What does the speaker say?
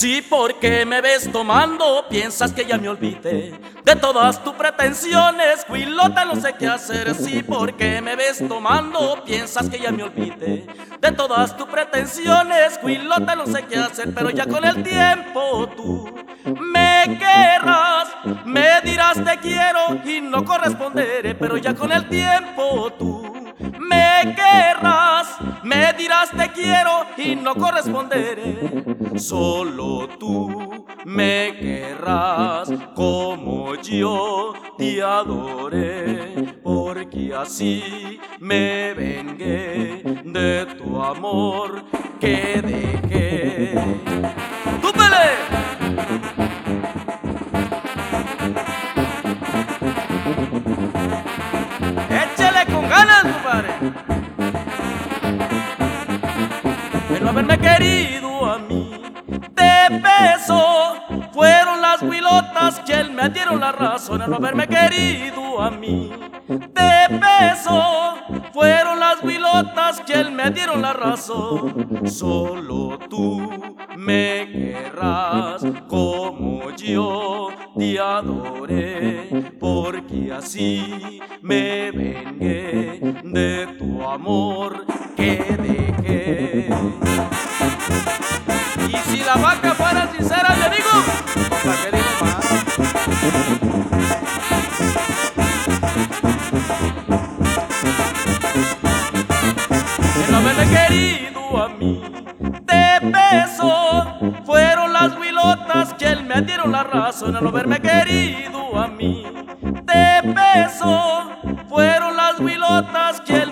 Sí, porque me ves tomando, piensas que ya me olvidé de todas tus pretensiones, Huilota, no sé qué hacer. Sí, porque me ves tomando, piensas que ya me olvidé de todas tus pretensiones, Huilota, no sé qué hacer. Pero ya con el tiempo tú me querrás, me dirás te quiero y no corresponderé. Pero ya con el tiempo tú me querrás, me dirás te quiero y no corresponderé. Solo tú me querrás como yo te adoré, porque así me vengué de tu amor que dejé. ¡Túpele! ¡Échele con ganas, compadre! De no haberme querido a mí, de peso fueron las huilotas que él me dieron la razón. De no haberme querido a mí, de peso fueron las huilotas que él me dieron la razón. Solo tú me querrás como yo te adoré, porque así me vengué de tu amor que dejé. Y si la vaca fuera sincera, le digo, ¿para qué digo más? De no haberme querido a mí, de peso fueron las huilotas que él me dieron la razón. De no haberme querido a mí, de peso fueron las huilotas que él